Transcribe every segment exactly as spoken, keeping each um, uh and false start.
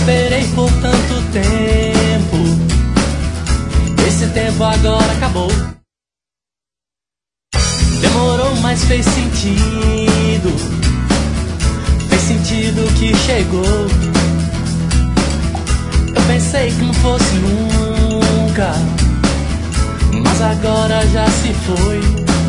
esperei por tanto tempo, esse tempo agora acabou. Demorou, mas fez sentido, fez sentido que chegou. Eu pensei que não fosse nunca, mas agora já se foi.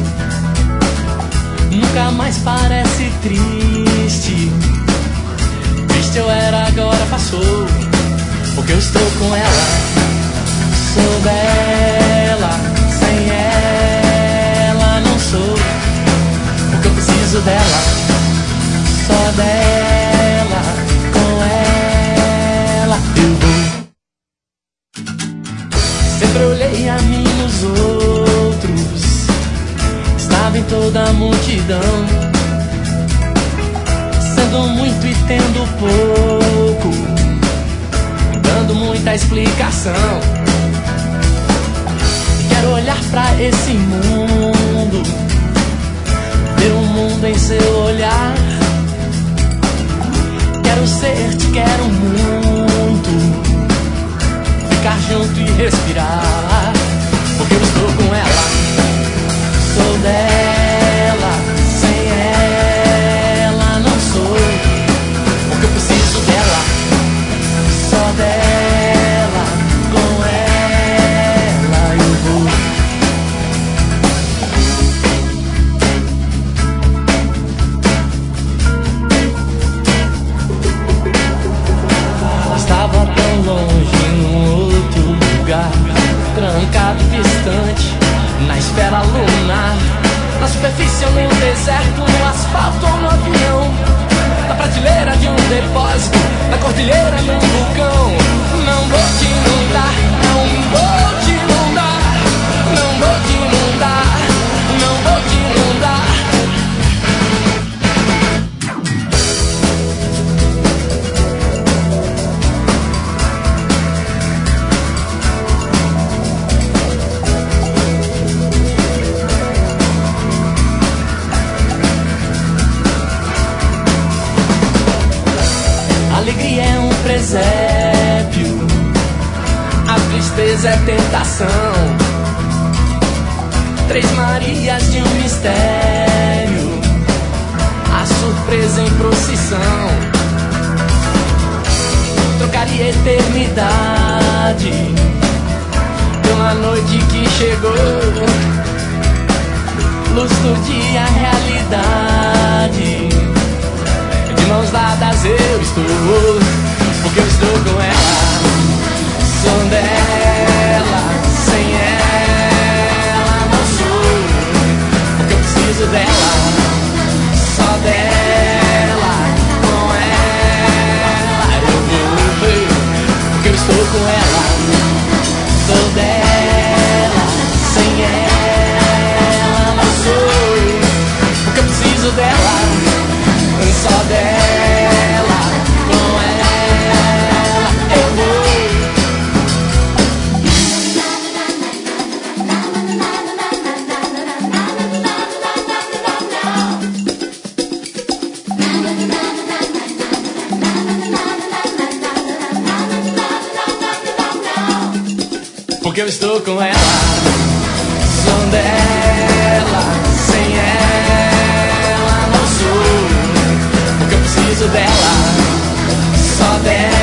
Nunca mais parece triste, triste eu era, agora passou. Porque eu estou com ela, sou dela, sem ela não sou. Porque eu preciso dela, só dela, com ela eu vou. Sempre olhei a mim nos outros, estava em toda a multidão, sendo muito e tendo pouco, dando muita explicação. Quero olhar pra esse mundo, ver o mundo em seu olhar. Quero ser, te quero muito, ficar junto e respirar. Porque eu estou com ela, sou dela, sem ela não sou. Porque eu preciso dela, só dela, com ela eu vou. Ela estava tão longe em outro lugar, trancado, distante, na esfera lunar, na superfície ou no deserto, no asfalto ou no avião, na prateleira de um depósito, na cordilheira, num vulcão. Não vou te inundar, não vou te inundar, não vou te inundar, não vou te inundar. Alegria é um presépio, a tristeza é tentação. Três Marias de um mistério, a surpresa em procissão. Trocaria eternidade pela noite que chegou, luz do dia, realidade. De mãos dadas eu estou, porque eu estou com ela, sou dela, sem ela não sou. Porque eu preciso dela, só dela, com ela eu vou. Porque eu estou com ela, sou dela, sem ela não sou. Porque eu preciso dela, só dela, com ela eu vou. Porque eu estou com ela, sou dela, sem ela não sou. Porque eu preciso dela, só dela.